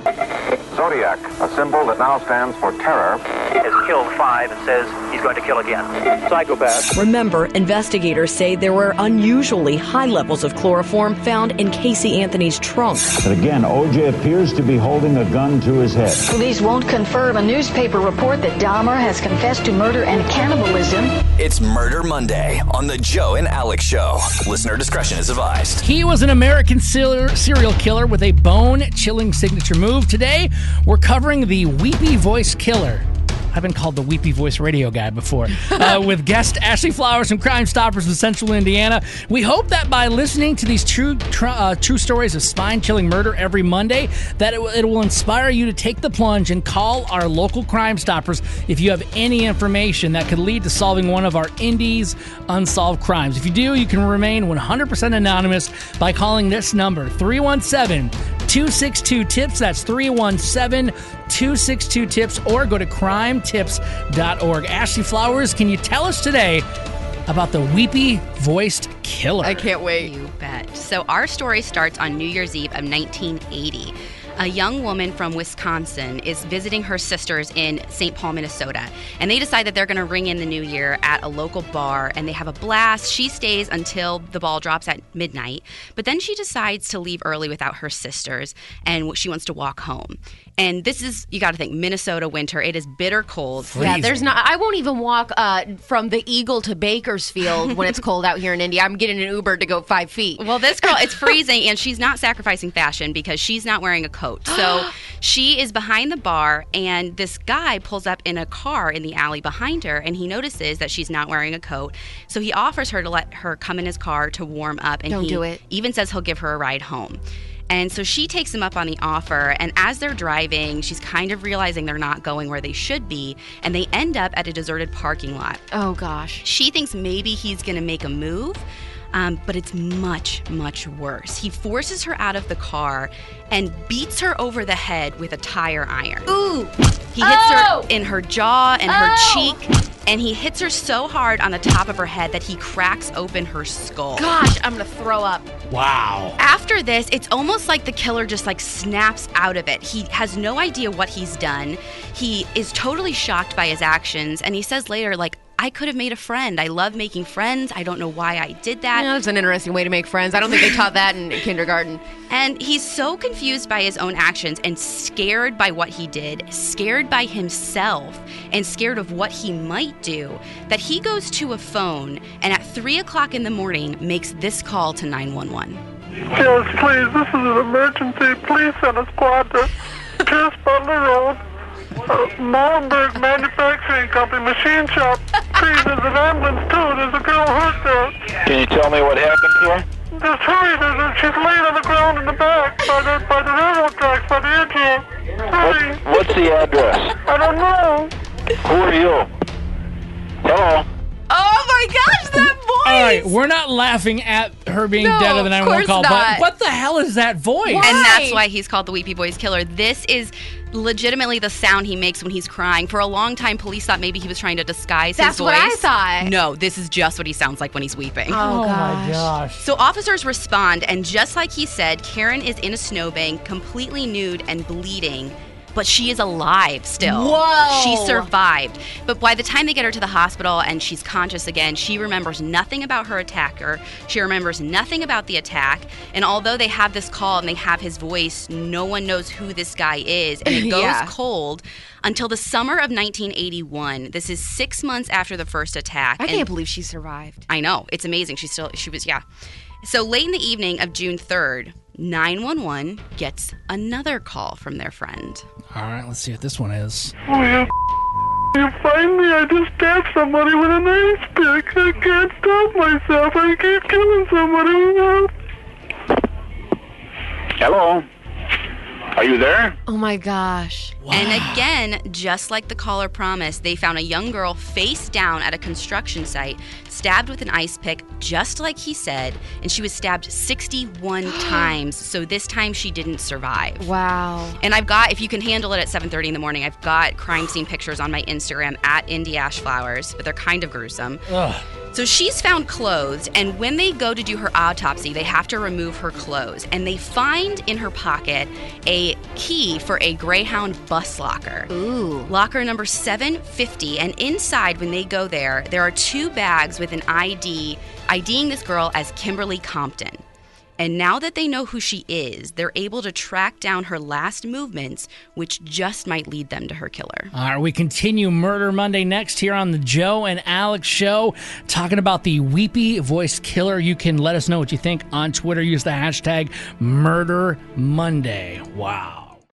Zodiac, a symbol that now stands for terror, has killed 5 and says he's going to kill again. Psychopath. Remember, investigators say there were unusually high levels of chloroform found in Casey Anthony's trunk. But again, O.J. appears to be holding a gun to his head. Police won't confirm a newspaper report that Dahmer has confessed to murder and cannibalism. It's Murder Monday on the Joe and Alex Show. Listener discretion is advised. He was an American serial killer with a bone-chilling signature move. Today, we're covering the Weepy Voice Killer. I've been called the Weepy Voice radio guy before. With guest Ashley Flowers from Crime Stoppers in Central Indiana. We hope that by listening to these true stories of spine-chilling murder every Monday, that it will inspire you to take the plunge and call our local Crime Stoppers if you have any information that could lead to solving one of our Indies' unsolved crimes. If you do, you can remain 100% anonymous by calling this number, 317-262-TIPS. That's 317-262-TIPS, or go to crimetips.org. Ashley Flowers, can you tell us today about the weepy-voiced killer? I can't wait. You bet. So our story starts on New Year's Eve of 1980. A young woman from Wisconsin is visiting her sisters in St. Paul, Minnesota, and they decide that they're going to ring in the new year at a local bar, and they have a blast. She stays until the ball drops at midnight, but then she decides to leave early without her sisters, and she wants to walk home. And this is, you got to think, Minnesota winter. It is bitter cold. Yeah, I won't even walk from the Eagle to Bakersfield when it's cold out here in India. I'm getting an Uber to go 5 feet. Well, this girl, it's freezing, and she's not sacrificing fashion because she's not wearing a coat. So she is behind the bar, and this guy pulls up in a car in the alley behind her, and he notices that she's not wearing a coat. So he offers her to let her come in his car to warm up, and Don't do it. Even says he'll give her a ride home. And so she takes him up on the offer, and as they're driving, she's kind of realizing they're not going where they should be, and they end up at a deserted parking lot. Oh, gosh. She thinks maybe he's going to make a move, but it's much, much worse. He forces her out of the car and beats her over the head with a tire iron. Ooh! He hits her in her jaw and her cheek, and he hits her so hard on the top of her head that he cracks open her skull. Gosh, I'm going to throw up. Wow. After this, it's almost like the killer just snaps out of it. He has no idea what he's done. He is totally shocked by his actions, and he says later, I could have made a friend. I love making friends. I don't know why I did that. Yeah, that's an interesting way to make friends. I don't think they taught that in kindergarten. And he's so confused by his own actions and scared by what he did, scared by himself, and scared of what he might do, that he goes to a phone and at 3 o'clock in the morning makes this call to 911. Yes, please. This is an emergency. Please send a squad to Pierce Butler Road. Molenberg Manufacturing Company, machine shop. Please, there's an ambulance too. There's a girl hurt there. Can you tell me what happened to her? Just hurry. She's laying on the ground in the back by the railroad tracks, by the edge here. Hurry. What's the address? I don't know. Who are you? Hello? Oh, my gosh, that voice! All right, we're not laughing at her being dead of the 911 call, not. but what the hell is that voice? Why? And that's why he's called the Weepy Voice Killer. This is legitimately the sound he makes when he's crying. For a long time, police thought maybe he was trying to disguise his voice. That's what I thought. No, this is just what he sounds like when he's weeping. Oh, my gosh. So officers respond, and just like he said, Karen is in a snowbank, completely nude and bleeding. But she is alive still. Whoa! She survived. But by the time they get her to the hospital and she's conscious again, she remembers nothing about her attacker. She remembers nothing about the attack. And although they have this call and they have his voice, no one knows who this guy is. And it goes cold until the summer of 1981. This is 6 months after the first attack. I can't believe she survived. I know. It's amazing. She was. So late in the evening of June 3rd, 911 gets another call from their friend. All right, let's see what this one is. Oh, you find me? I just stabbed somebody with an ice pick. I can't stop myself. I keep killing somebody. Hello? Are you there? Oh, my gosh. Wow. And again, just like the caller promised, they found a young girl face down at a construction site, stabbed with an ice pick, just like he said, and she was stabbed 61 times, so this time she didn't survive. Wow. And I've got, if you can handle it at 7:30 in the morning, I've got crime scene pictures on my Instagram at IndieAshFlowers, but they're kind of gruesome. Ugh. So she's found clothes, and when they go to do her autopsy, they have to remove her clothes. And they find in her pocket a key for a Greyhound bus locker. Ooh. Locker number 750. And inside, when they go there are 2 bags with an IDing this girl as Kimberly Compton. And now that they know who she is, they're able to track down her last movements, which just might lead them to her killer. All right, we continue Murder Monday next here on the Joe and Alex Show, talking about the weepy voice killer. You can let us know what you think on Twitter. Use the hashtag Murder Monday. Wow.